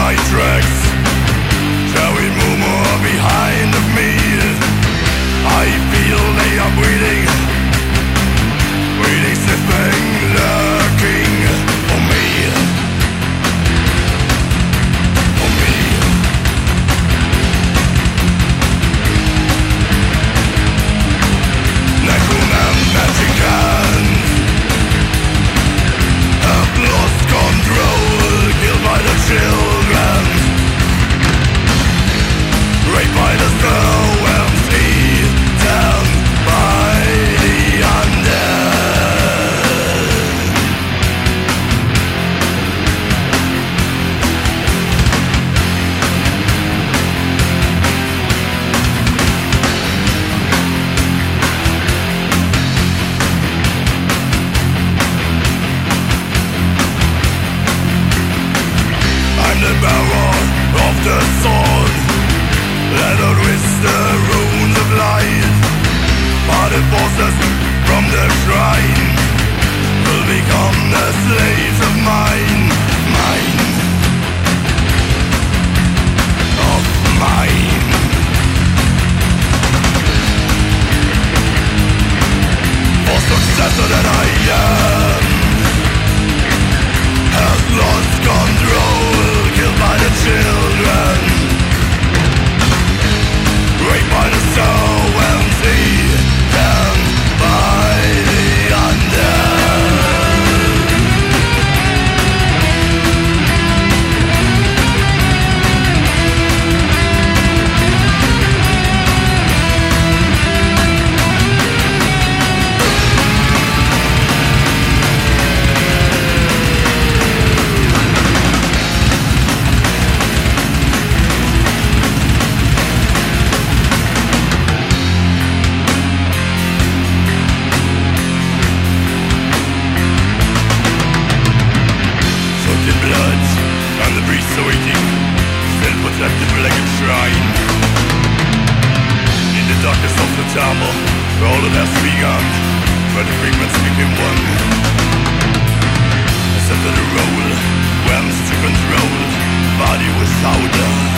my tracks, carry more behind of me. I feel they are breathing, sniffing, lurking for me, for me. Necromantic hands have lost control, killed by the children, raped by the snow-worms, eaten by the undead. I'm the bearer of the sword, lettered with the runes of light. But the forces from the shrine will become the slaves of mine, mine, of mine. For successor that I am has lost control, killed by the children, raped by the snow-worms, eaten by the undead. And the priests awaiting, still protected like a shrine. In the darkness of the temple, where all of has begun, where the fragments became one. I set the roll, whence to control, body without a